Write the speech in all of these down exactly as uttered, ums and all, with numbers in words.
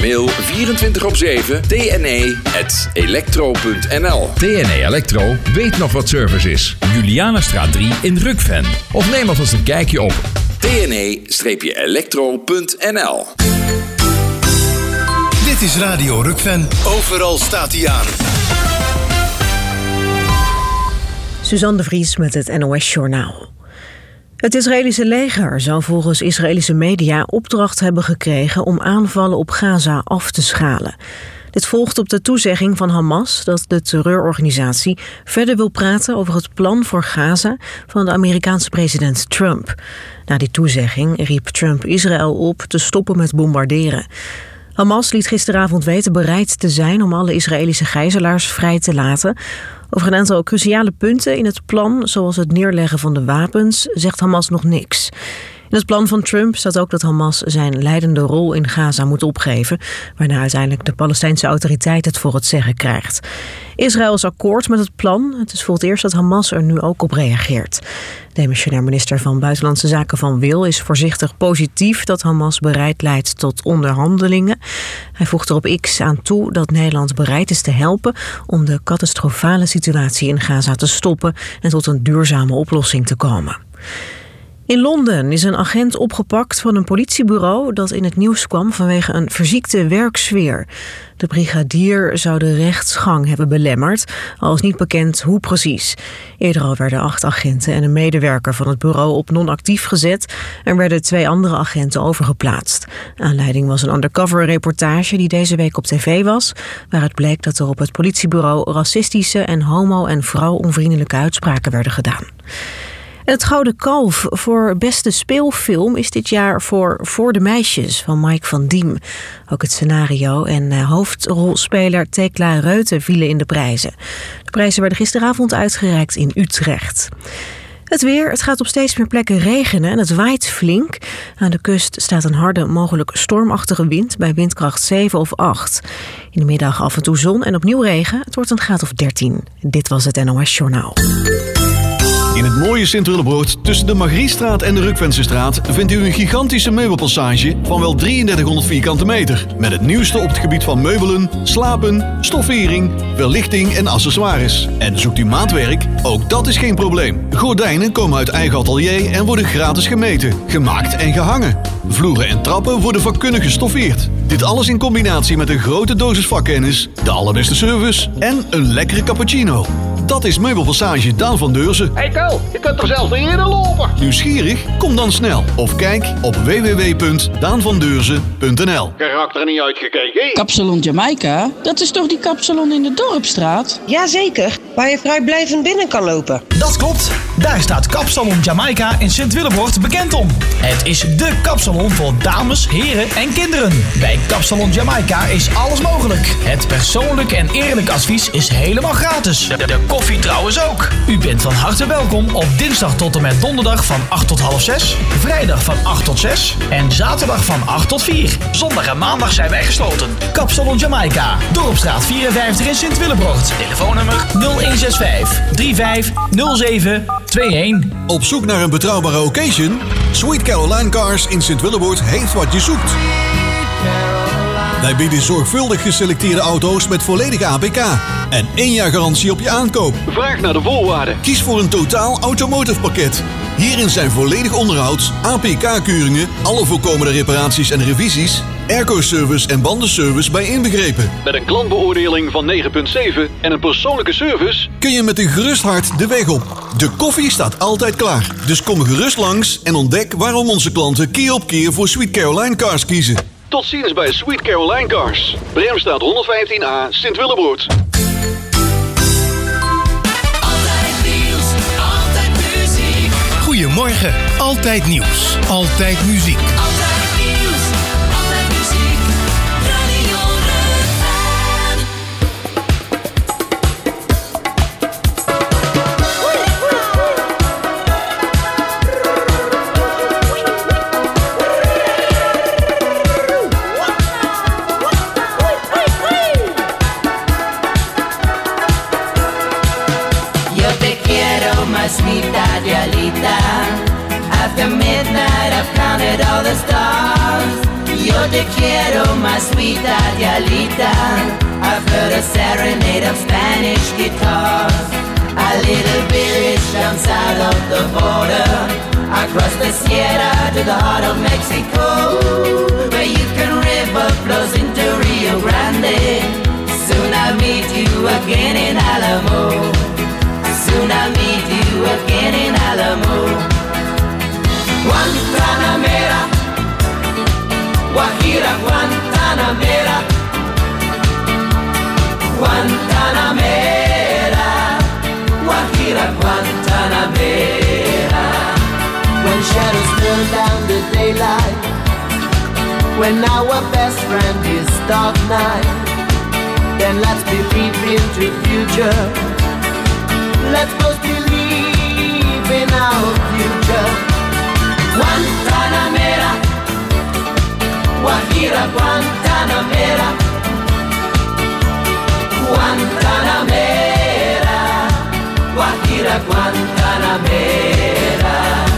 mail vierentwintig op zeven t n e at electro punt n l. T N E Electro weet nog wat service is. Julianastraat drie in Rukven. Of neem alvast een kijkje op t n e electro punt n l. Dit is Radio Rukven. Overal staat hij aan. Suzanne de Vries met het N O S-journaal. Het Israëlische leger zou volgens Israëlische media opdracht hebben gekregen om aanvallen op Gaza af te schalen. Dit volgt op de toezegging van Hamas dat de terreurorganisatie verder wil praten over het plan voor Gaza van de Amerikaanse president Trump. Na die toezegging riep Trump Israël op te stoppen met bombarderen. Hamas liet gisteravond weten bereid te zijn om alle Israëlische gijzelaars vrij te laten. Over een aantal cruciale punten in het plan, zoals het neerleggen van de wapens, zegt Hamas nog niks. In het plan van Trump staat ook dat Hamas zijn leidende rol in Gaza moet opgeven, waarna uiteindelijk de Palestijnse autoriteit het voor het zeggen krijgt. Israël is akkoord met het plan. Het is voor het eerst dat Hamas er nu ook op reageert. Demissionair minister van Buitenlandse Zaken Van Wil is voorzichtig positief dat Hamas bereid leidt tot onderhandelingen. Hij voegt er op X aan toe dat Nederland bereid is te helpen om de catastrofale situatie in Gaza te stoppen en tot een duurzame oplossing te komen. In Londen is een agent opgepakt van een politiebureau dat in het nieuws kwam vanwege een verziekte werksfeer. De brigadier zou de rechtsgang hebben belemmerd, al is niet bekend hoe precies. Eerder al werden acht agenten en een medewerker van het bureau op non-actief gezet en werden twee andere agenten overgeplaatst. Aanleiding was een undercover reportage die deze week op tv was, waaruit bleek dat er op het politiebureau racistische en homo- en vrouwonvriendelijke uitspraken werden gedaan. Het Gouden Kalf voor beste speelfilm is dit jaar voor Voor de Meisjes van Mike van Diem. Ook het scenario en hoofdrolspeler Thekla Reuten vielen in de prijzen. De prijzen werden gisteravond uitgereikt in Utrecht. Het weer, het gaat op steeds meer plekken regenen en het waait flink. Aan de kust staat een harde, mogelijk stormachtige wind bij windkracht zeven of acht. In de middag af en toe zon en opnieuw regen. Het wordt een graad of dertien. Dit was het N O S-journaal. In het mooie Sint-Willebroord, tussen de Margriestraat en de Rukvensestraat, vindt u een gigantische meubelpassage van wel drieëndertighonderd vierkante meter. Met het nieuwste op het gebied van meubelen, slapen, stoffering, verlichting en accessoires. En zoekt u maatwerk? Ook dat is geen probleem. Gordijnen komen uit eigen atelier en worden gratis gemeten, gemaakt en gehangen. Vloeren en trappen worden vakkundig gestoffeerd. Dit alles in combinatie met een grote dosis vakkennis, de allerbeste service en een lekkere cappuccino. Dat is Meubelpassage Daan van Deurzen. Hey Ko, je kunt er zelfs niet in lopen. Nieuwsgierig? Kom dan snel. Of kijk op w w w punt daan van deurzen punt n l. Karakter niet uitgekeken. Kapsalon Jamaica? Dat is toch die kapsalon in de Dorpstraat? Jazeker, waar je vrijblijvend binnen kan lopen. Dat klopt. Daar staat Kapsalon Jamaica in Sint-Willebroord bekend om. Het is dé kapsalon voor dames, heren en kinderen. Bij Kapsalon Jamaica is alles mogelijk. Het persoonlijk en eerlijk advies is helemaal gratis. De, de koffie trouwens ook. U bent van harte welkom op dinsdag tot en met donderdag van acht tot half zes, vrijdag van acht tot zes en zaterdag van acht tot vier. Zondag en maandag zijn wij gesloten. Kapsalon Jamaica, Dorpstraat vierenvijftig in Sint-Willebroord. Telefoonnummer nul een zes vijf drie vijf nul zeven twee een. Op zoek naar een betrouwbare occasion? Sweet Caroline Cars in Sint-Willebroord heeft wat je zoekt. Wij bieden zorgvuldig geselecteerde auto's met volledige A P K en één jaar garantie op je aankoop. Vraag naar de voorwaarden. Kies voor een totaal automotive pakket. Hierin zijn volledig onderhoud, A P K-keuringen, alle voorkomende reparaties en revisies, airco-service en bandenservice bij inbegrepen. Met een klantbeoordeling van negen komma zeven en een persoonlijke service kun je met een gerust hart de weg op. De koffie staat altijd klaar. Dus kom gerust langs en ontdek waarom onze klanten keer op keer voor Sweet Caroline Cars kiezen. Tot ziens bij Sweet Caroline Cars. Bremstraat honderdvijftien A, Sint-Willebroord. Altijd nieuws, altijd muziek. Goedemorgen, altijd nieuws, altijd muziek. Altijd nieuws, altijd muziek. Radio Rukven. Sweeta Dialita. After midnight I've counted all the stars. You're Yo te quiero, my sweet Adialita. I've heard a serenade of Spanish guitars. A little village down south of the border, across the Sierra to the heart of Mexico, where you can river flows into Rio Grande. Soon I'll meet you again in Alamo. Soon I'll meet you again in Alamo. Guantanamera, Guajira, Guantanamera, Guantanamera, Guajira, Guantanamera. When shadows turn down the daylight, when our best friend is dark night, then let's believe into future. Let's both believe in our future. Guantanamera, Guajira, Guantanamera, Guantanamera, Guajira, Guantanamera.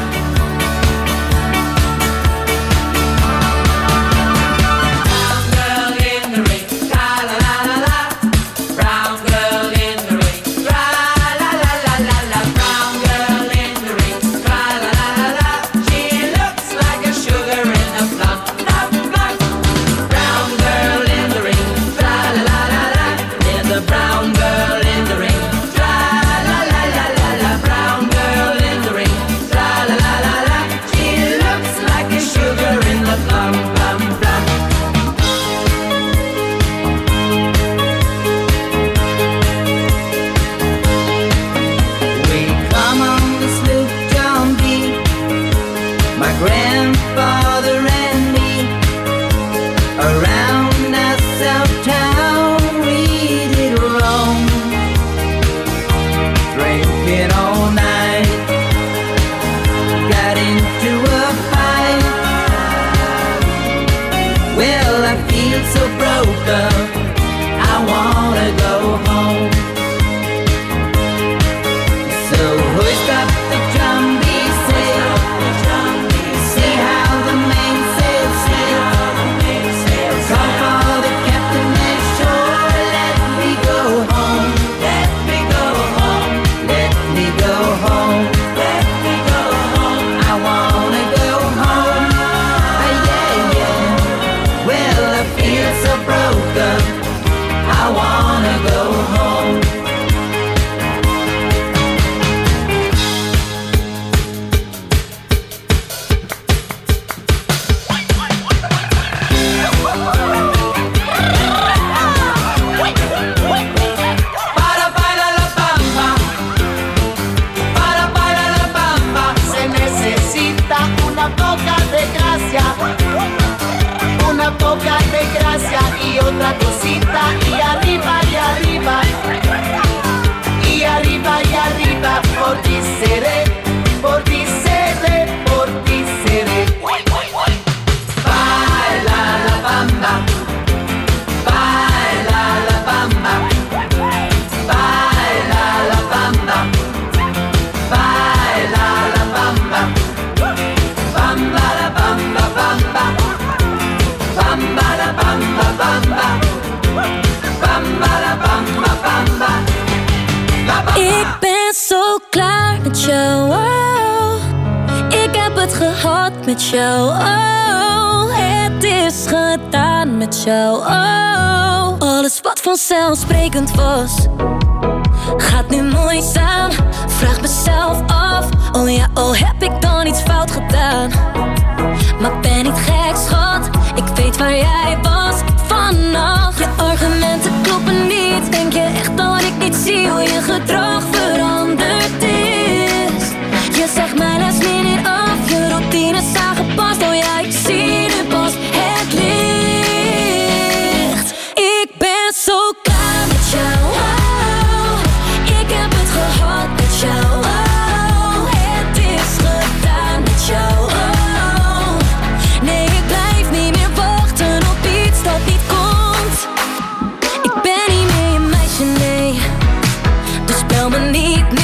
Ik ben zo klaar met jou, oh. Ik heb het gehad met jou, oh. Het is gedaan met jou, oh. Alles wat vanzelfsprekend was, gaat nu moeizaam. Vraag mezelf af, oh ja, oh heb ik dan iets fout gedaan? Maar ben niet gek, schat, ik weet waar jij was vannacht. Je argumenten kloppen niet, denk je echt dat ik niet zie hoe je gedrag veranderd is? Je zegt mij last minute af, je routine is aangepast, oh ja, ik zie nu pas het licht. Ik ben zo klaar met jou, oh. Ik heb het gehad met jou, oh. Het is gedaan met jou, oh. Nee, ik blijf niet meer wachten op iets dat niet komt. Ik ben niet meer je meisje, nee. Dus bel me niet meer.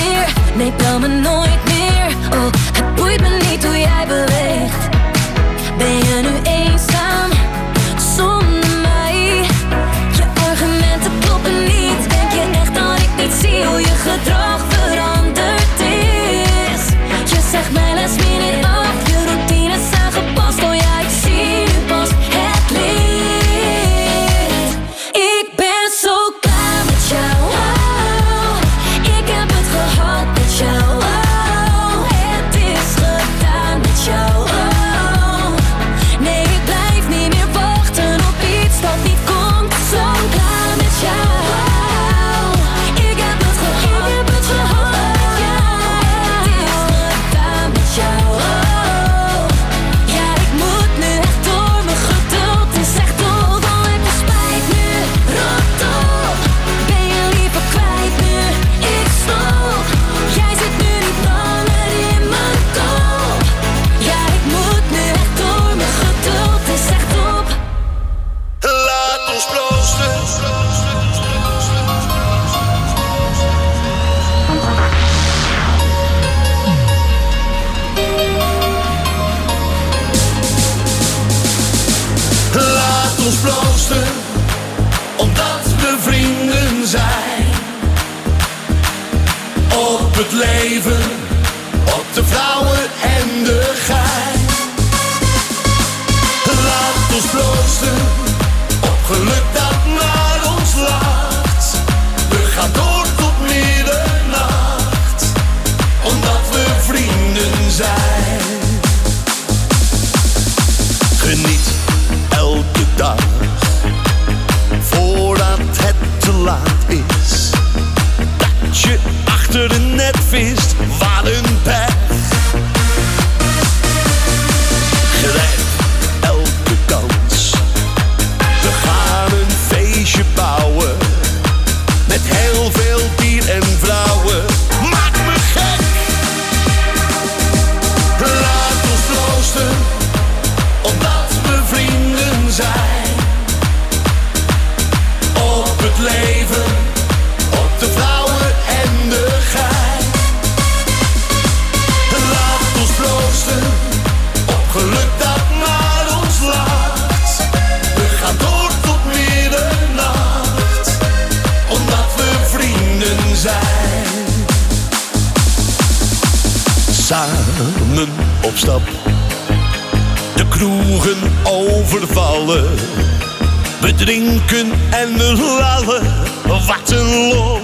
ons bloosten, omdat we vrienden zijn. Op het leven, op de vrouwen en de gein. Laat ons bloosten, op geluk dat naar ons lacht. We gaan door tot middernacht, omdat we vrienden zijn. Geniet elke dag, voordat het te laat is. Dat je achter een net vist, wat een pech. Grijp elke kans, we gaan een feestje bouwen. Met heel veel bier en vrouwen, maak me gek. Laat ons bloosten, omdat we vrienden zijn. Op het leven, op de vrouwen en de gein. Laat ons bloosten, op geluk dat naar ons lacht. We gaan door tot middernacht, omdat we vrienden zijn. Samen op stap, de kroegen overvallen. We drinken en we lallen, wat een lol.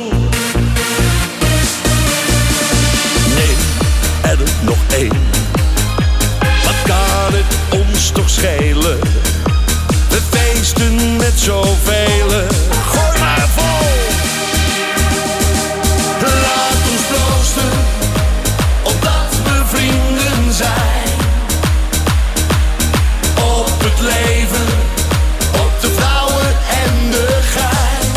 Neem er nog één, wat kan het ons toch schelen? We feesten met zoveel, gooi maar vol. Laat ons bloosten, omdat we vrienden zijn. Op het leven, op de vrouwen en de gein.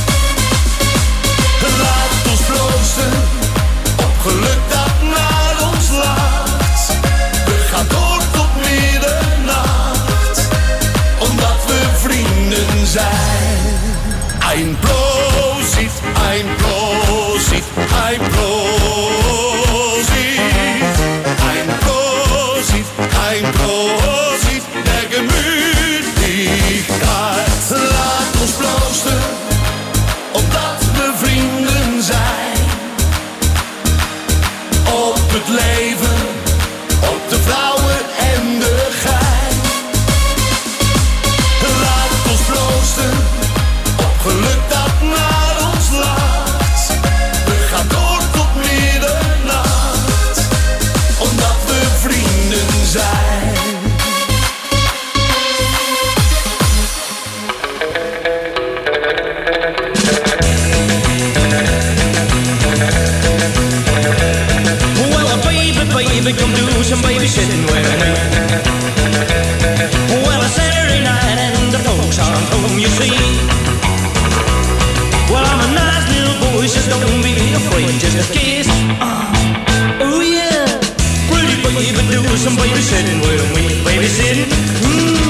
Laat ons bloosten, op geluk dat naar ons lacht. We gaan door tot middernacht, omdat we vrienden zijn. Ein Prosit, ein Prosit, ein Prosit. Ein Prosit, ein Prosit, der Gemütlichkeit. Laat ons bloosten, omdat we vrienden zijn. Op het leven, op de vrouwen en de gein. Laat ons bloosten, op geluk dat naar ons lacht. We gaan door tot middernacht, omdat we vrienden zijn. Well, baby, baby, come do some babysitting with me. Well, it's Saturday night and the folks aren't home, you see. Well, I'm a nice little boy, so don't be afraid, just a kiss. Uh, oh yeah, pretty baby, do some babysitting with me, babysitting. Mm.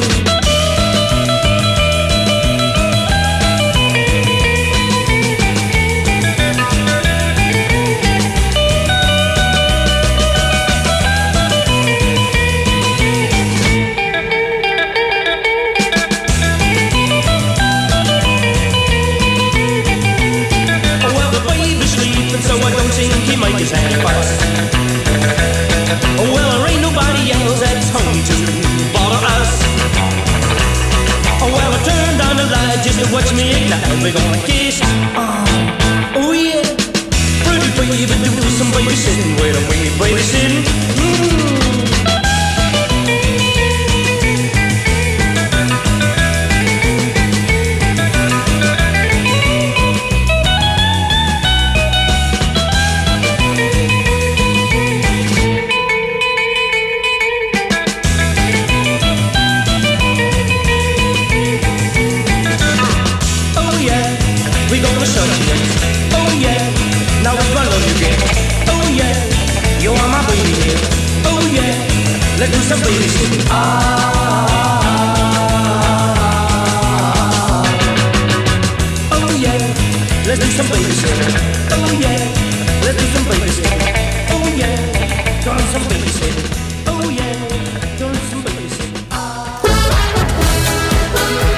Well, there ain't nobody else that's home to bother us. Oh, well, I turn down the light just to watch me ignite. We're gonna kiss. Uh, oh, yeah. Pretty baby, do some babysitting with me, babysitting. Mm. Let's do some babysitting. Ah, oh yeah. Let's do some babysitting. Oh yeah. Let's do some babysitting. Oh yeah. Gonna do some babysitting. Oh yeah. Gonna do some babysitting. Ah.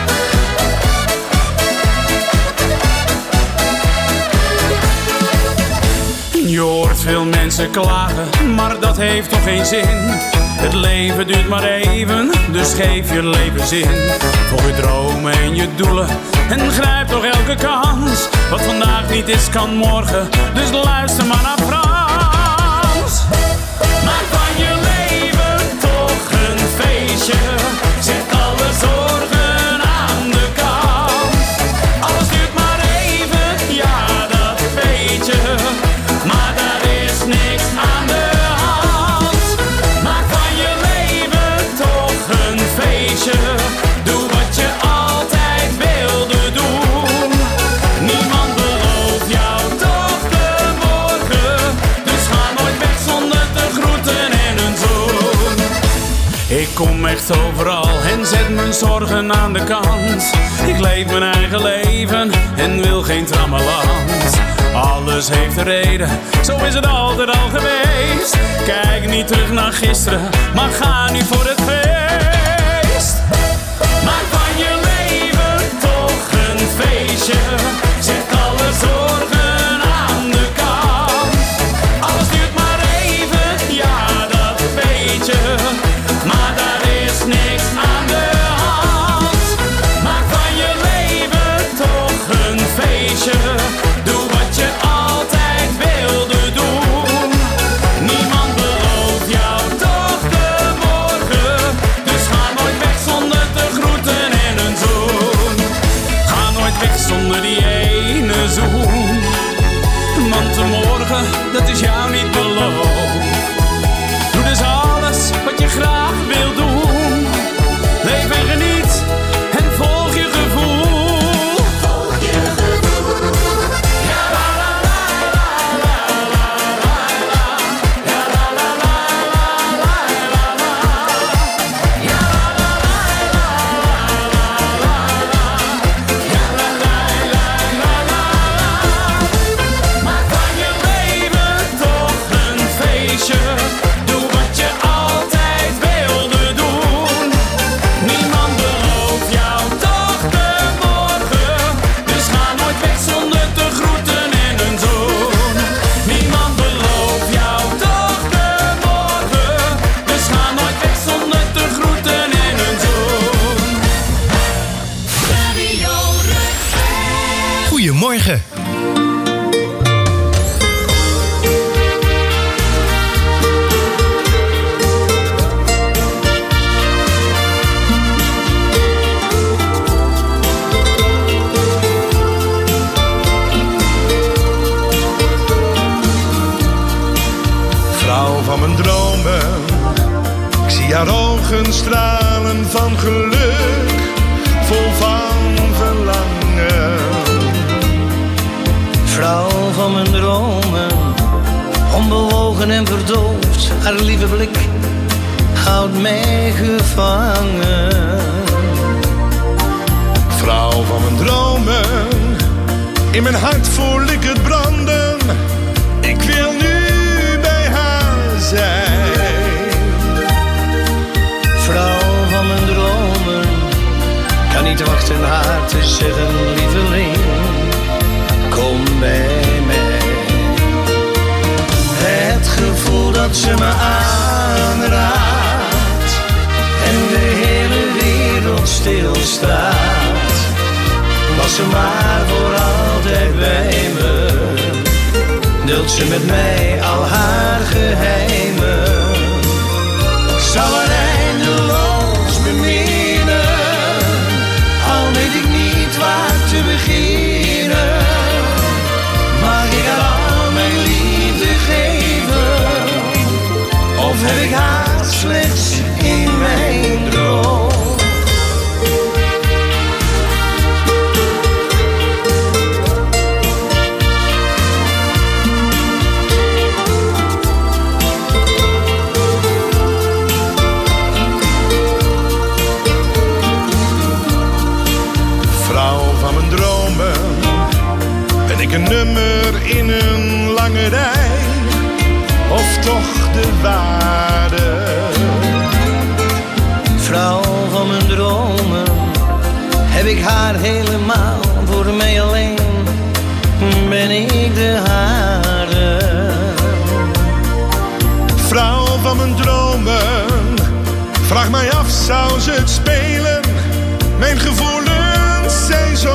mensen klagen, maar dat heeft toch geen zin. Het leven duurt maar even, dus geef je leven zin. Voor je dromen en je doelen en grijp toch elke kans. Wat vandaag niet is, kan morgen, dus luister maar naar Frans. Maak van je leven toch een feestje. Zet alle zorgen aan de kant. Alles duurt maar even, ja dat weet je. Maar daar is niks aan de hand. Maak van je leven toch een feestje. Doe wat je altijd wilde doen. Niemand belooft jou toch de morgen. Dus ga nooit weg zonder te groeten en een zoen. Ik kom echt overal en zet mijn zorgen aan de kant. Ik leef mijn eigen leven en wil geen trammeland. Alles heeft een reden, zo is het altijd al geweest. Kijk niet terug naar gisteren, maar ga nu voor het feest. Maak van je leven toch een feestje. Zet alle zorgen aan de kant. Alles duurt maar even, ja dat weet je. Maar daar is niks aan de hand. Maak van je leven toch een feestje. Doe wat je altijd wilde doen. Niemand belooft jou toch de morgen. Dus ga nooit weg zonder te groeten en een zoen. Ga nooit weg zonder die ene zoen. Want de morgen, dat is jou niet beloofd. Doe dus alles wat je graag wil doen. Leef en geniet en volg je gevoel. Volg je gevoel. Ja la la la la la la la la. Ja la la la la la la la. Ja la la la la la la la. Ja la la la la la la. Maak van je leven toch een feestje. Doe wat je altijd wilde doen. Niemand belooft jou toch de morgen. Dus ga nooit weg zonder te groeten en een zoen. Niemand belooft jou toch de morgen. Dus ga nooit weg zonder te groeten en een zoen. Radio Rukven. Goedemorgen. Vrouw van mijn dromen, ik zie haar ogen stralen van geluk, vol van verlangen. Vrouw van mijn dromen, onbewogen en verdoofd, haar lieve blik houdt mij gevangen. Vrouw van mijn dromen, in mijn hart voel ik het branden. Ik wil nu bij haar zijn. Vrouw van mijn dromen, kan niet wachten haar te zeggen, lieveling, kom bij mij. Het gevoel dat ze me aanraakt en de hele wereld stilstaat, was ze maar voor altijd bij me, deelt ze met mij al haar geheimen. Ik zal haar eindeloos beminnen, al weet ik niet waar te beginnen. Mag ik haar al mijn liefde geven, of heb ik haar slechts in mijn droom? Een nummer in een lange rij, of toch de waarde? Vrouw van mijn dromen, heb ik haar helemaal voor mij alleen, ben ik de hare. vrouw van mijn dromen. Vraag mij af, zou ze het spelen? Mijn gevoelens zijn zo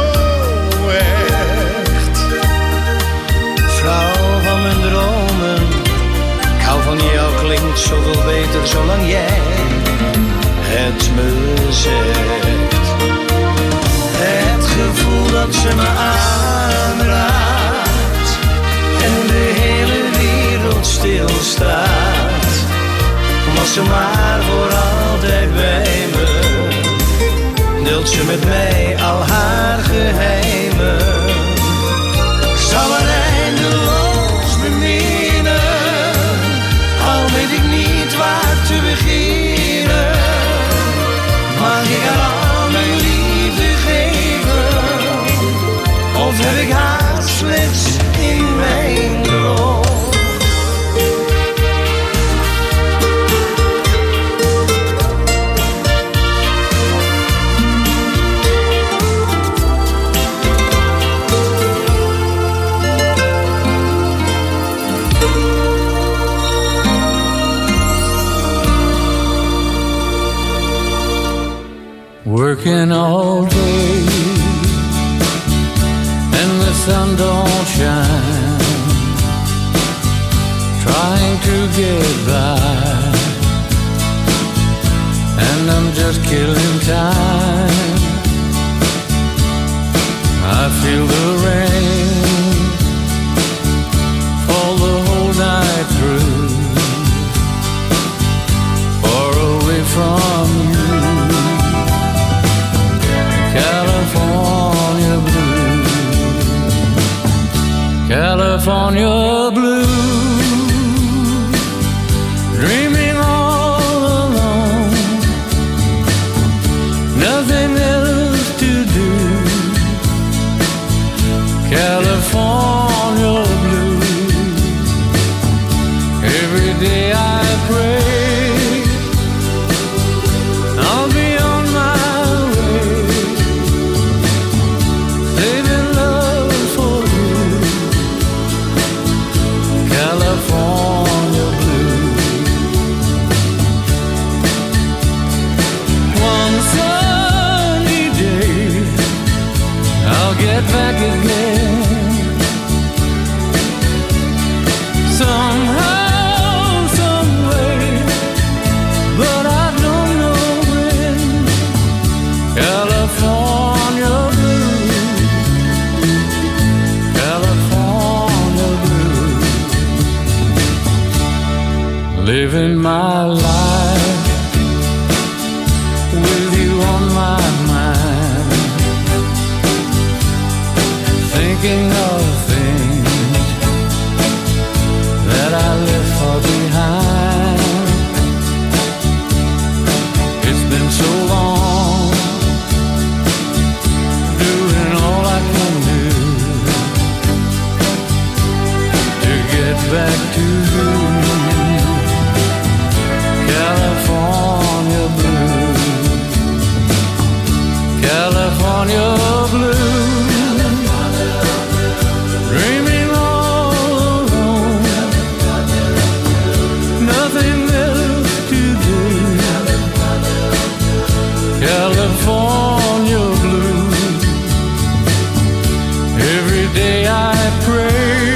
echt. Vrouw van mijn dromen, ik hou van jou, klinkt zoveel beter zolang jij het me zegt. Het gevoel dat ze me aanraakt en de hele wereld stilstaat. Was ze maar voor altijd bij me, deelt ze met mij al haar geheimen. Ik zal er eindeloos beminnen, al weet ik niet waar te beginnen. Mag ik haar al mijn liefde geven, of heb ik haar slechts in mijn droom? Working all day and the sun don't shine, trying to get by, and I'm just killing time. I feel the rain fall the whole night through, far away from you. California blue, California blue, dreaming all alone, nothing else to do. California blue, every day I pray I'll be on my California blue. One sunny day I'll get back again, somehow, some way, but I don't know when. California blue, California blue, living my life with you on my mind, thinking of things that I left far behind. It's been so long, doing all I can do to get back to you. California blue, California blue, dreaming all alone, nothing else to do. California blue, every day I pray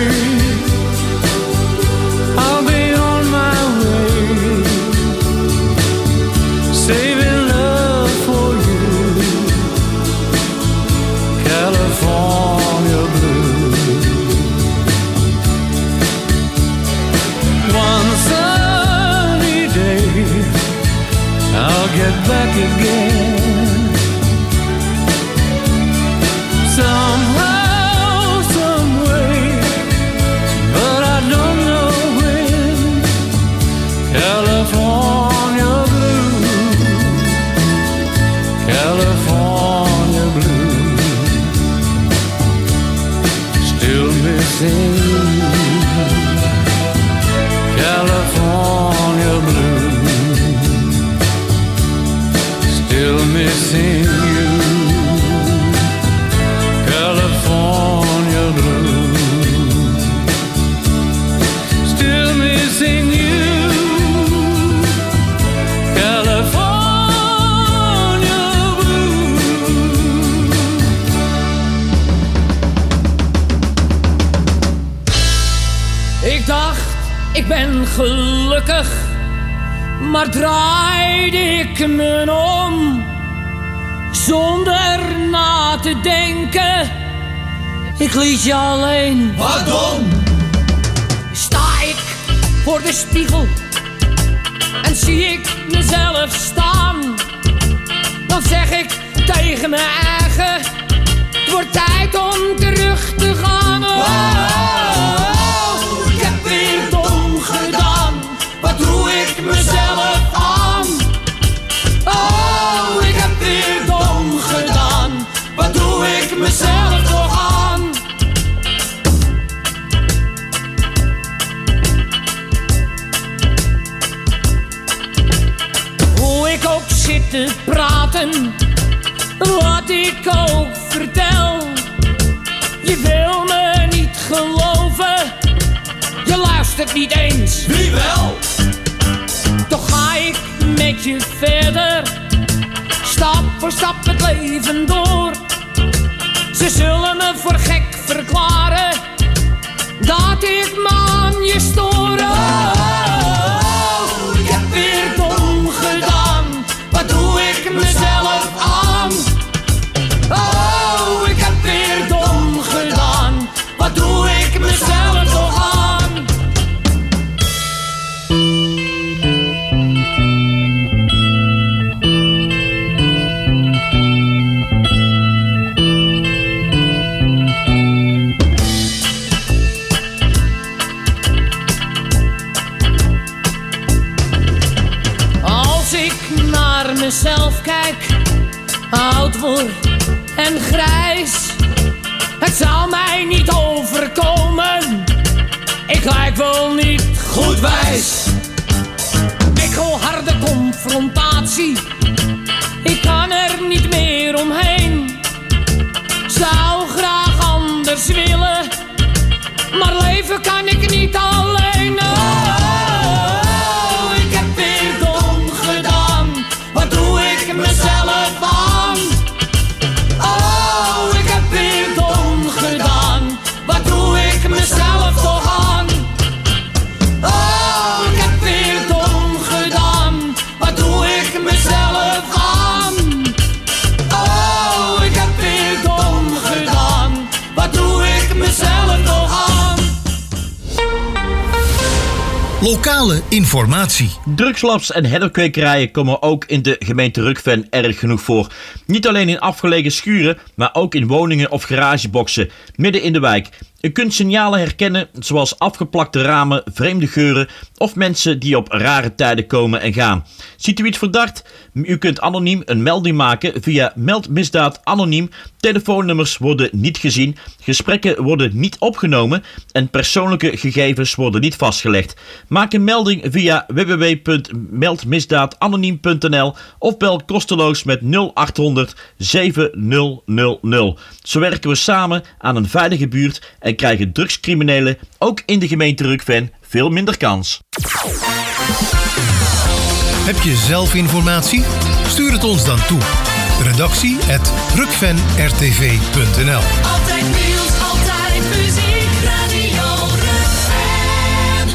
I'll be on my way, saving love for you. California blue. One sunny day I'll get back again, somehow, some way, but I don't know when. California blue, California blue, still missing you. California blue, still missing you. California blue, still missing you. ik ben gelukkig, maar draaide ik me om, zonder na te denken, ik liet je alleen. Wat dom! Sta ik voor de spiegel en zie ik mezelf staan, dan zeg ik tegen mijn eigen, het wordt tijd om terug te gaan. Oh, ik heb weer dom gedaan, wat doe ik mezelf aan? Oh, ik heb weer dom gedaan, wat doe ik mezelf toch aan? Hoe ik ook zit te praten, wat ik ook vertel, je wil me niet geloven, je luistert niet eens. Wie wel? Toch ga ik met je verder, stap voor stap het leven door. Ze zullen me voor gek verklaren, dat ik me aan je stoor. Oh, ik heb weer dom gedaan, wat doe ik mezelf aan? Oh, ik heb weer dom gedaan, wat doe ik mezelf toch aan? Als ik naar mezelf kijk, oud word en grijs, het zou mij niet overkomen, ik lijk wel niet goed wijs. Ik wil harde confrontatie, ik kan er niet meer omheen. Zou graag anders willen, maar leven kan ik niet alleen. Oh, ik heb weer dom gedaan, wat doe ik mezelf aan? Oh, ik heb weer dom gedaan, wat doe ik mezelf toch aan? Oh, ik heb weer dom gedaan, wat doe ik mezelf aan? Oh, ik heb weer dom gedaan, wat doe ik mezelf toch aan? Lokale informatie. Drugslabs en hennepkwekerijen komen ook in de gemeente Rukven erg genoeg voor. Niet alleen in afgelegen schuren, maar ook in woningen of garageboxen, midden in de wijk. U kunt signalen herkennen, zoals afgeplakte ramen, vreemde geuren of mensen die op rare tijden komen en gaan. Ziet u iets verdacht? U kunt anoniem een melding maken via Meld Misdaad Anoniem. Telefoonnummers worden niet gezien, gesprekken worden niet opgenomen en persoonlijke gegevens worden niet vastgelegd. Maak een melding via w w w punt meld misdaad anoniem punt n l of bel kosteloos met nul acht honderd zeven nul nul nul. Zo werken we samen aan een veilige buurt en krijgen drugscriminelen ook in de gemeente Rukven veel minder kans. Heb je zelf informatie? Stuur het ons dan toe. Redactie at rukven r t v punt n l. Altijd nieuws, altijd muziek, Radio Rukven.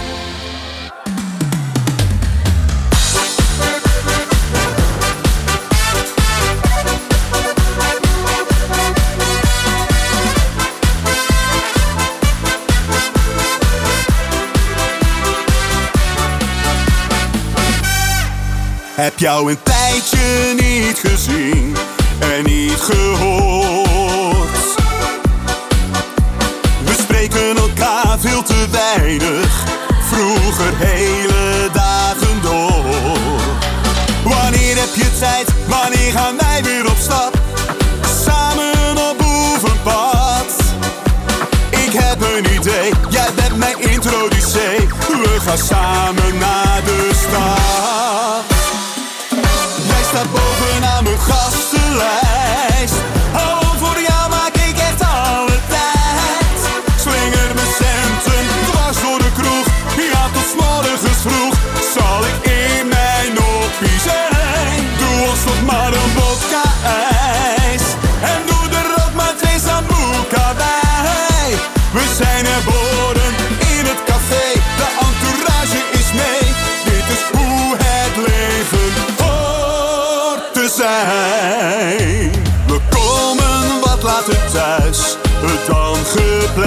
Heb jou een tijdje niet gezien en niet gehoord. We spreken elkaar veel te weinig, vroeger hele dagen door. Wanneer heb je tijd, wanneer gaan wij weer op stap? Samen op oefenpad. Ik heb een idee, jij bent mijn introducee. We gaan samen naar de stad. Jij staat bovenaan mijn gastenlijst. Oh, voor jou maak ik echt alle tijd. Slinger mijn centen dwars door de kroeg. Ja, tot 's morgens vroeg zal ik in mijn noppie zijn. Doe ons nog maar een vodka ijs. En doe er ook maar twee sambuca bij. We zijn er boren in het café. De entourage thuis dan gepland.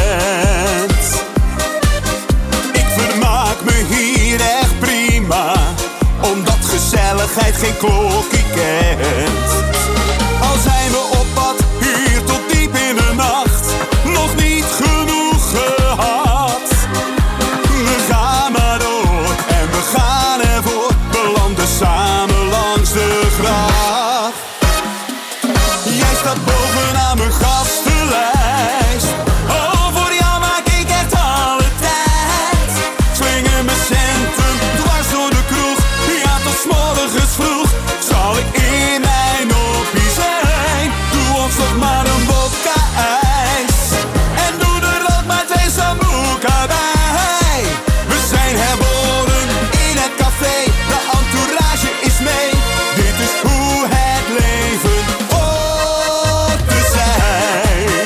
Ik vermaak me hier echt prima, omdat gezelligheid geen klokje kent. Al zijn we op pad hier tot diep in de nacht, nog niet genoeg gehad. We gaan maar door en we gaan ervoor, we landen samen langs de gracht. Jij staat bovenaan mijn gastenlijst, oh voor jou maak ik echt alle tijd. Slingen mijn centen dwars door de kroeg, ja tot 's morgens vroeg zal ik in mijn oppie zijn. Doe ons nog maar een vodka ijs en doe er ook maar twee sambuca bij. We zijn herboren in het café, de entourage is mee. Dit is hoe het leven hoort te zijn.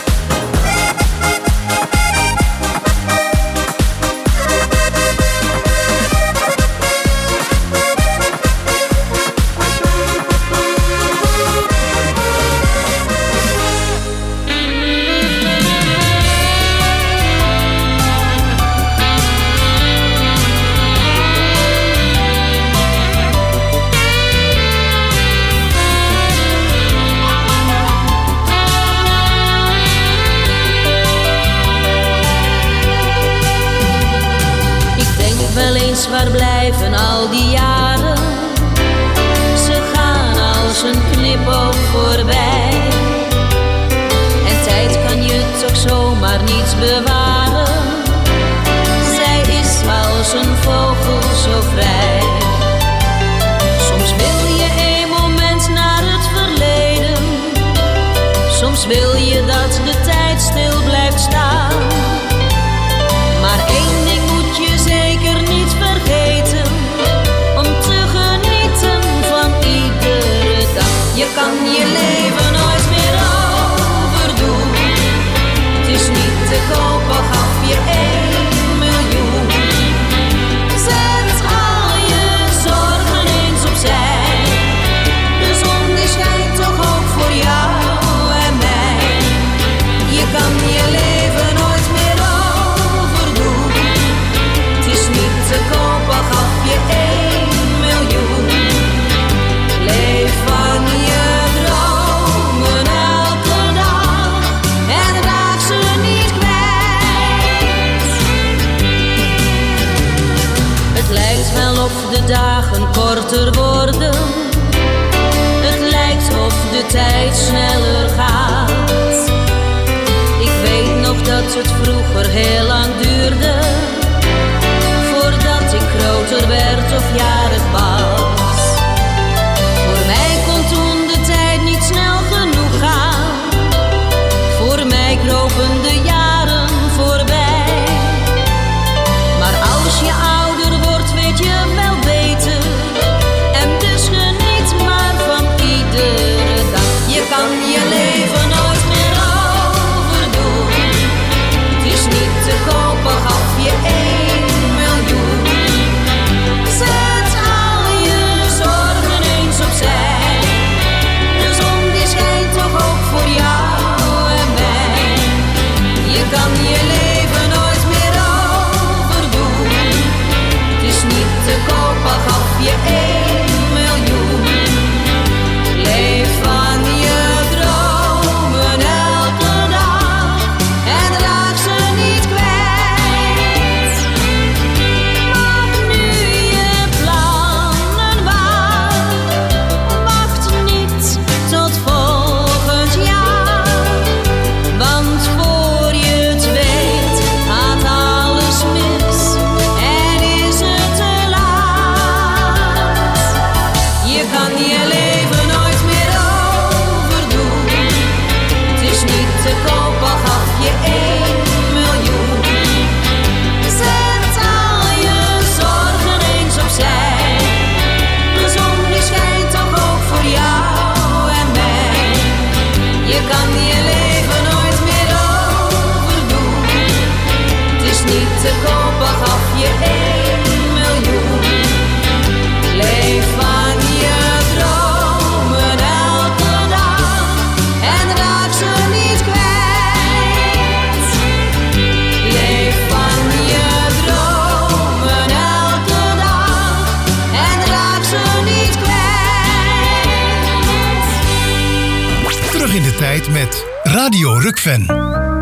Ik denk wel eens, waar blijven al die jaren? Ze gaan als een knipoog voorbij. En tijd kan je toch zomaar niet bewaren. Zij is als een vogel zo vrij. Soms wil je een moment naar het verleden. Soms wil je dat de tijd stil blijft staan. Maar één ding moet je zeker niet vergeten, om te genieten van iedere dag. Je kan je leven nooit meer overdoen. Het is niet te koop, al gaf je één miljoen. Zet al je zorgen eens opzij. De zon die schijnt toch ook voor jou en mij. Je kan je leven met Radio Rukven.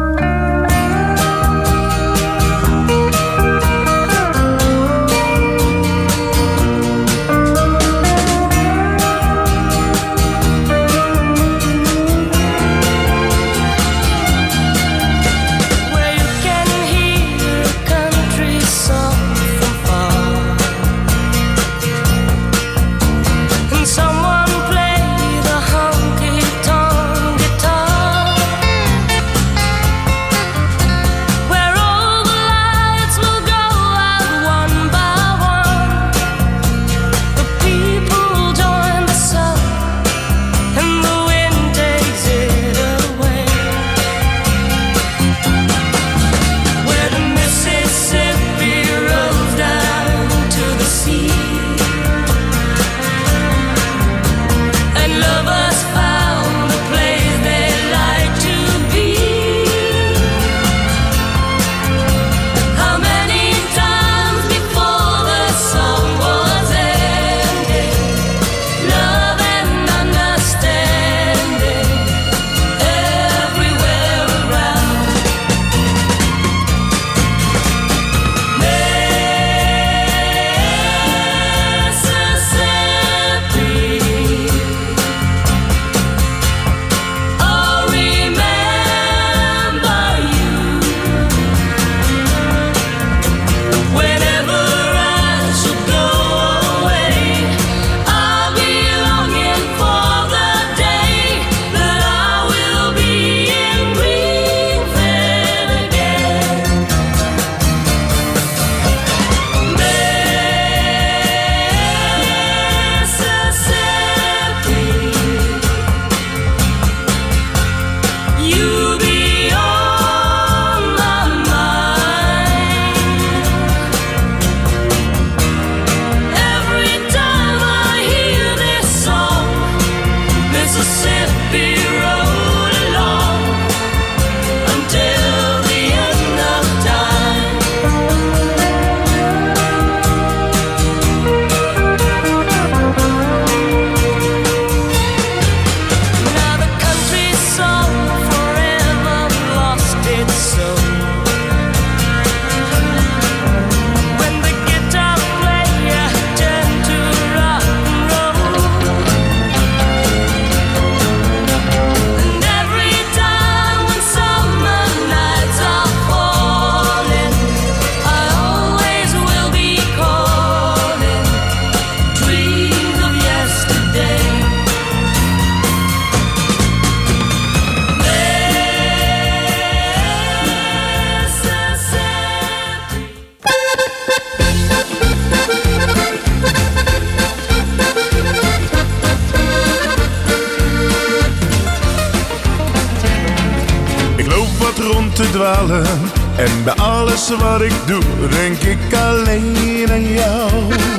En bij alles wat ik doe, denk ik alleen aan jou.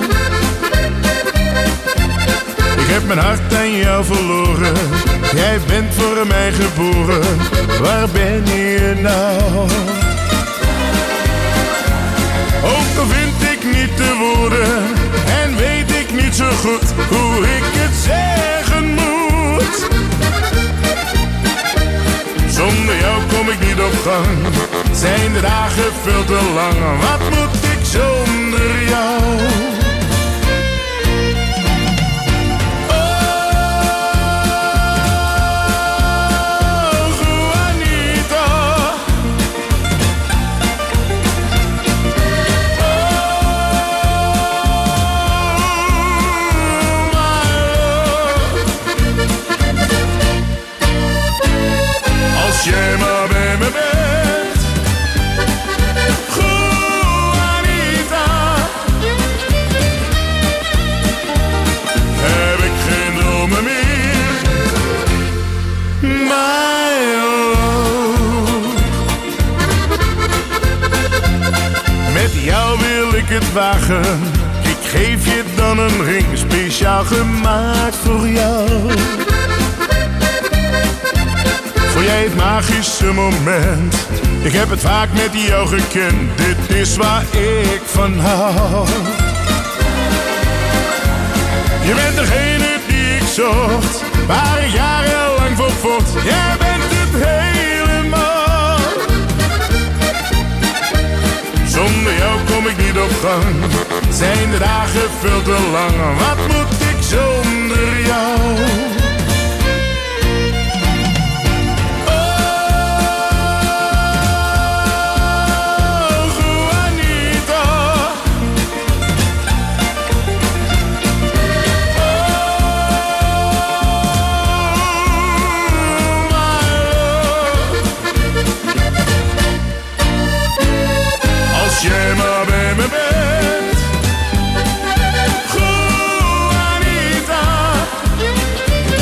Ik heb mijn hart aan jou verloren. Jij bent voor mij geboren. Waar ben je nou? Ook al vind ik niet de woorden en weet ik niet zo goed hoe ik het zeggen moet. Zonder jou kom ik niet op gang. Zijn de dagen veel te lang. Wat moet ik zonder jou? Jij maar bij me bent, Juanita, heb ik geen dromen meer, my love. Met jou wil ik het wagen, ik geef je dan een ring, speciaal gemaakt voor jou. Voel jij het magische moment? Ik heb het vaak met jou gekend. Dit is waar ik van hou. Je bent degene die ik zocht, waar ik jarenlang voor vocht. Jij bent gang. Zijn de dagen veel te lang, wat moet ik zonder jou? Als jij maar bij me bent, Juanita.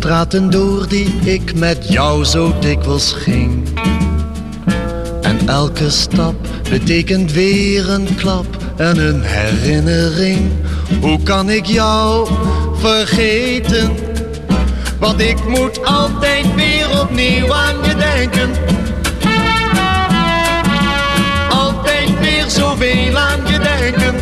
straten door die ik met jou zo dikwijls ging. En elke stap betekent weer een klap en een herinnering. Hoe kan ik jou vergeten? Want ik moet altijd weer opnieuw aan je denken. Altijd weer zoveel aan je denken.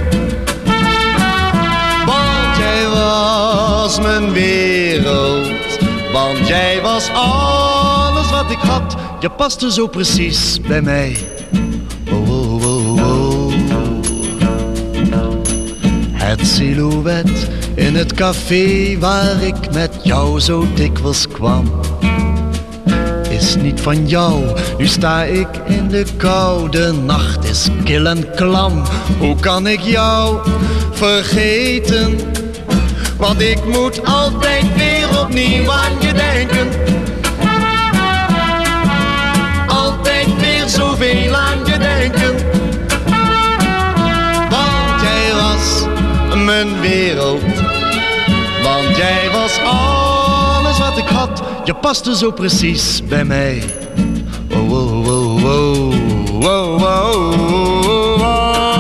Want jij was mijn wereld. Want jij was alles wat ik had. Je paste zo precies bij mij. Oh, oh, oh, oh. Het silhouet in het café waar ik met jou zo dikwijls kwam is niet van jou. Nu sta ik in de kou, de nacht is kil en klam. Hoe kan ik jou vergeten? Want ik moet altijd weer opnieuw aan je denken. Altijd weer zoveel aan je denken. Want jij was mijn wereld. Want jij was alles wat ik had. Je paste zo precies bij mij. Oh, oh, oh, oh, oh, oh, oh, oh.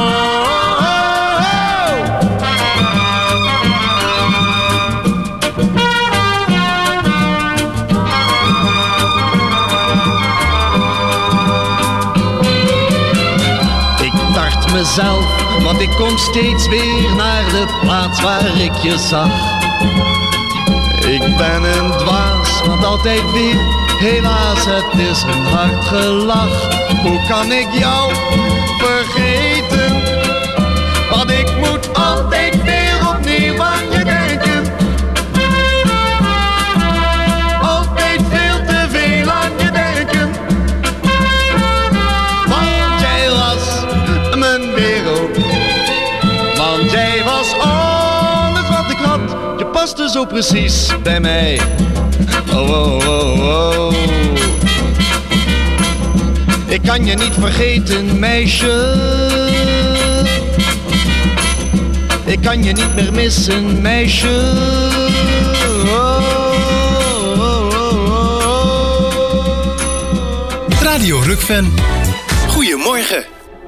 Mezelf, want ik kom steeds weer naar de plaats waar ik je zag. Ik ben een dwaas, want altijd weer, helaas het is een hard gelach. Hoe kan ik jou vergeten? Want ik moet altijd weer opnieuw aan je denken. Altijd veel te veel aan je denken. Want jij was mijn wereld. Want jij was alles wat ik had. Je paste zo precies bij mij. Oh, oh, oh, oh. Ik kan je niet vergeten, meisje. Ik kan je niet meer missen, meisje. Oh, oh, oh, oh. Radio Rukven. Goedemorgen.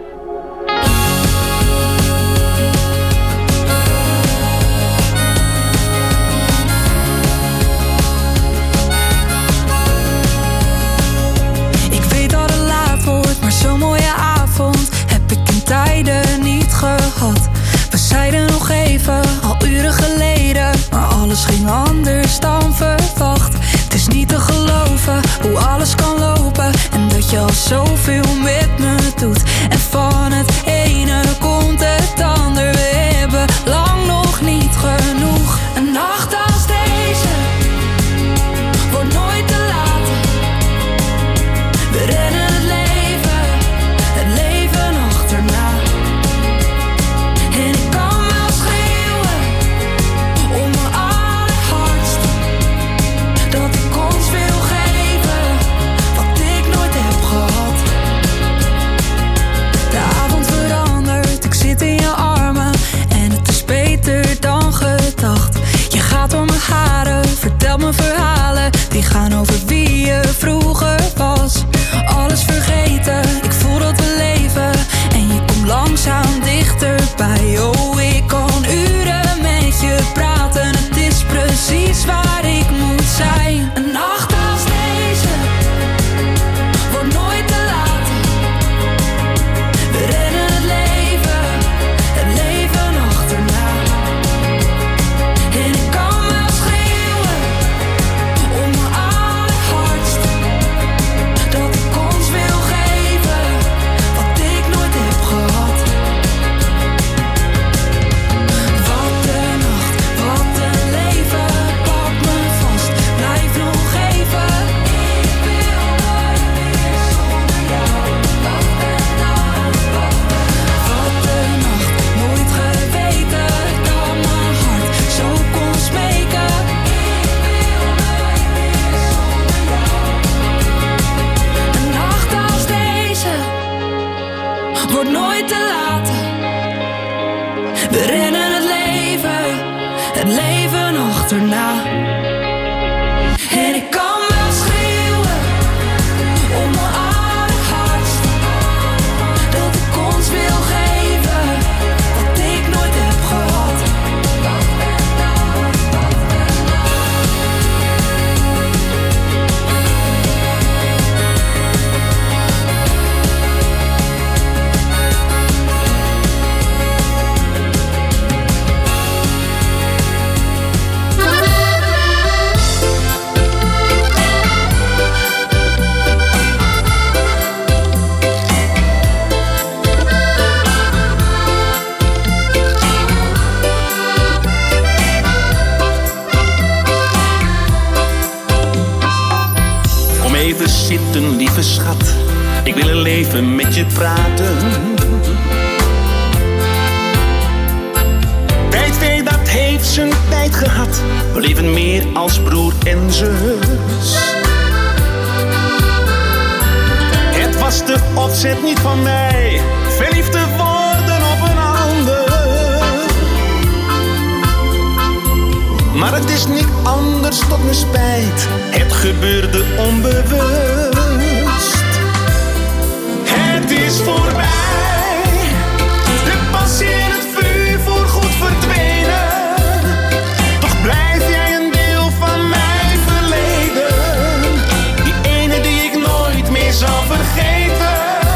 Zo'n mooie avond heb ik in tijden niet gehad. We zeiden nog even, al uren geleden, maar alles ging anders dan verwacht. Het is niet te geloven hoe alles kan lopen en dat je al zoveel met me doet. En van het ene komt het ander, we hebben lang nog niet genoeg. Een nacht als deze wordt nooit te laat. We rennen het leven. Vertel me verhalen, die gaan over wie je vroeger was. Alles vergeten, ik voel dat we leven. En je komt langzaam dichterbij. Oh, ik kan uren met je praten. Het is precies waar ik moet zijn. Een nacht als deze wordt nooit te laat. We rennen het leven, het leven achterna. En ik kan even met je praten. Tijdstee, dat heeft zijn tijd gehad. We leven meer als broer en zus. Het was de opzet niet van mij, verliefd te worden op een ander. Maar het is niet anders tot mijn spijt, het gebeurde onbewust. Het is voorbij, de passie en het vuur voorgoed verdwenen. Toch blijf jij een deel van mijn verleden, die ene die ik nooit meer zal vergeten.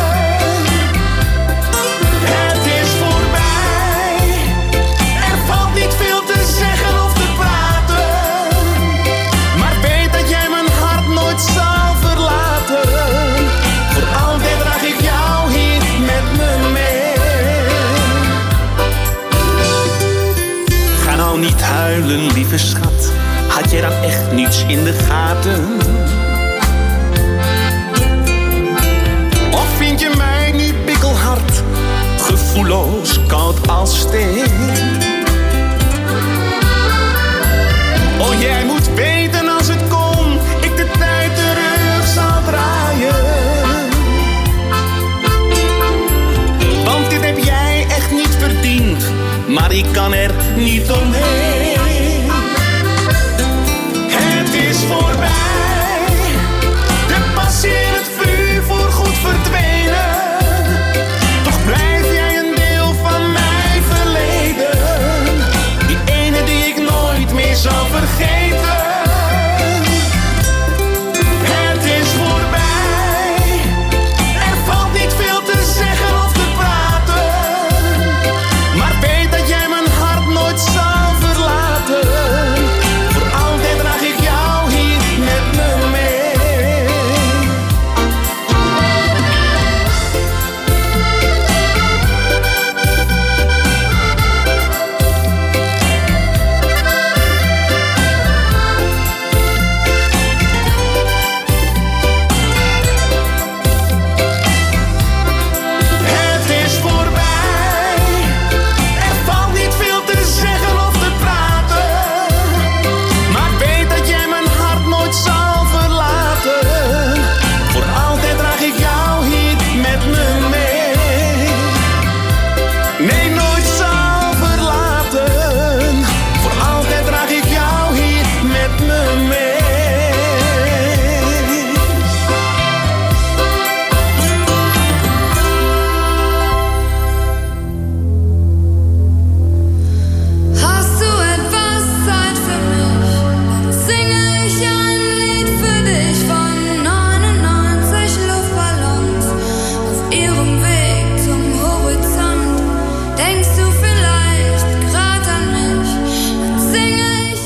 Het is voorbij, er valt niet veel te zeggen of te praten, maar weet dat jij mijn hart nooit zal verlaten. Voor altijd draag ik jou hier met me mee. Ga nou niet huilen, lieve schat, had jij dan echt niets in de gaten? Of vind je mij niet bikkelhard, gevoelloos, koud als steen? Oh, jij moet weten als het kon, ik de tijd terug zal draaien. Want dit heb jij echt niet verdiend, maar ik kan er niet omheen. Het is voorbij, de passie en het vuur voorgoed verdwenen. Toch blijf jij een deel van mijn verleden, die ene die ik nooit meer zal vergeten. Het is voorbij, er valt niet veel te zeggen of te praten, maar weet dat jij mijn hart nooit zal verlaten. Voor altijd draag ik jou hier met me mee. Het is voorbij, er valt niet veel te zeggen of te praten, maar weet dat jij mijn hart nooit zal verlaten. Voor altijd draag ik jou hier met me mee. Nee, nooit zal verlaten. Voor altijd draag ik jou hier met me mee. Hast du etwas Zeit für mich? Singe ich ein Lied für dich von neunundneunzig Luftballons auf ihrem Weg zum Horizont. Denkst du vielleicht grad an mich? Dann singe ich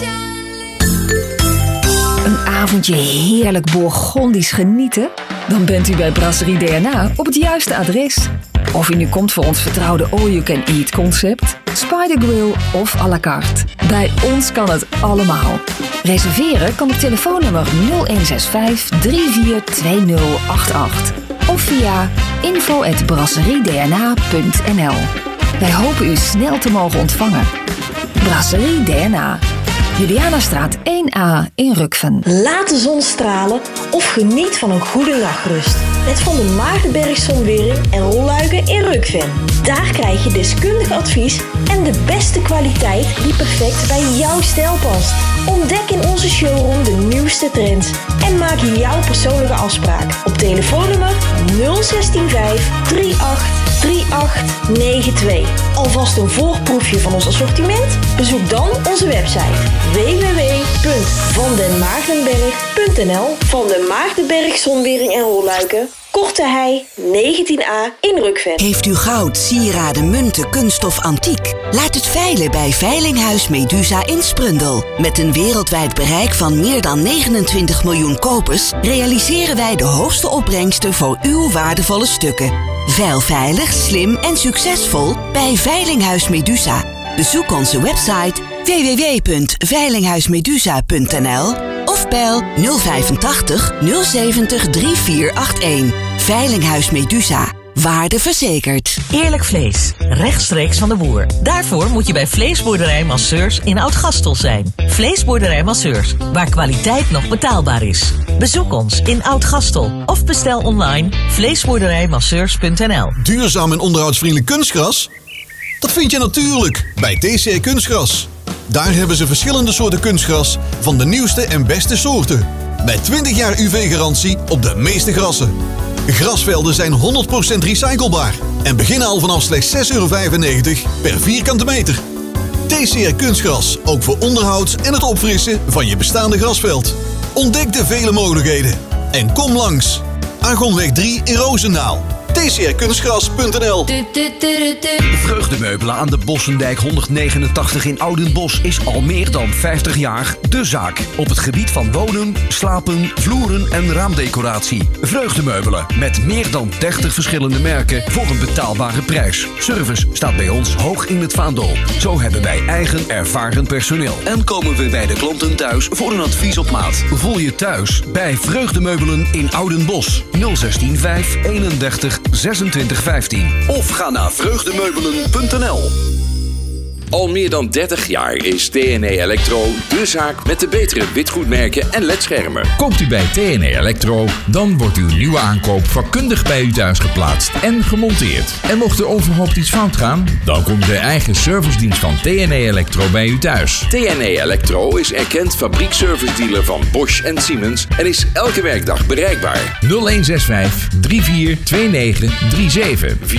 Een avondje heerlijk Bourgondisch genieten? Dan bent u bij Brasserie D N A op het juiste adres. Of u nu komt voor ons vertrouwde all-you-can-eat concept, Spider Grill of à la carte. Bij ons kan het allemaal. Reserveren kan op telefoonnummer nul een zes vijf drie vier twee nul acht acht of via info at brasseriedna punt n l. Wij hopen u snel te mogen ontvangen. Brasserie D N A. Julianastraat één A in Rukven. Laat de zon stralen of geniet van een goede nachtrust. Met Van de Maagdenberg Zonwering en Rolluiken in Rukven. Daar krijg je deskundig advies en de beste kwaliteit die perfect bij jouw stijl past. Ontdek in onze showroom de nieuwste trends en maak jouw persoonlijke afspraak op telefoonnummer nul een zes vijf drie acht drie acht negen twee. Alvast een voorproefje van ons assortiment? Bezoek dan onze website w w w punt van den maagdenberg punt n l. Van den Maagdenberg Zonwering en Rolluiken, Korte Hei negentien A in Rukven. Heeft u goud, sieraden, munten, kunststof, antiek? Laat het veilen bij Veilinghuis Medusa in Sprundel. Met een wereldwijd bereik van meer dan negenentwintig miljoen kopers realiseren wij de hoogste opbrengsten voor uw waardevolle stukken. Veil veilig, slim en succesvol bij Veilinghuis Medusa. Bezoek onze website w w w punt veilinghuismedusa punt n l of bel nul vijfentachtig nul zeventig drie vier acht een. Veilinghuis Medusa. Waarde verzekerd. Eerlijk vlees, rechtstreeks van de boer. Daarvoor moet je bij Vleesboerderij Masseurs in Oud-Gastel zijn. Vleesboerderij Masseurs, waar kwaliteit nog betaalbaar is. Bezoek ons in Oud-Gastel of bestel online vleesboerderijmasseurs punt n l. Duurzaam en onderhoudsvriendelijk kunstgras? Dat vind je natuurlijk bij T C R Kunstgras. Daar hebben ze verschillende soorten kunstgras van de nieuwste en beste soorten. Met twintig jaar U V-garantie op de meeste grassen. Grasvelden zijn honderd procent recyclebaar en beginnen al vanaf slechts zes euro vijfennegentig per vierkante meter. T C R Kunstgras, ook voor onderhoud en het opfrissen van je bestaande grasveld. Ontdek de vele mogelijkheden en kom langs. Argonweg drie in Roosendaal. T C R kunstgras punt n l. Vreugdemeubelen aan de Bossendijk honderdnegenentachtig in Oudenbosch is al meer dan vijftig jaar de zaak. Op het gebied van wonen, slapen, vloeren en raamdecoratie. Vreugdemeubelen met meer dan dertig verschillende merken voor een betaalbare prijs. Service staat bij ons hoog in het vaandel. Zo hebben wij eigen ervaren personeel. En komen we bij de klanten thuis voor een advies op maat. Voel je thuis bij Vreugdemeubelen in Oudenbosch. nul zestien vijf eenendertig zesentwintig vijftien. Of ga naar vreugdemeubelen punt n l. Al meer dan dertig jaar is T N E Electro de zaak met de betere witgoedmerken en ledschermen. Koopt u bij T N E Electro, dan wordt uw nieuwe aankoop vakkundig bij u thuis geplaatst en gemonteerd. En mocht er onverhoopt iets fout gaan, dan komt de eigen servicedienst van T N E Electro bij u thuis. T N E Electro is erkend fabriekservice-dealer van Bosch en Siemens en is elke werkdag bereikbaar. nul een zes vijf drie vier twee negen drie zeven.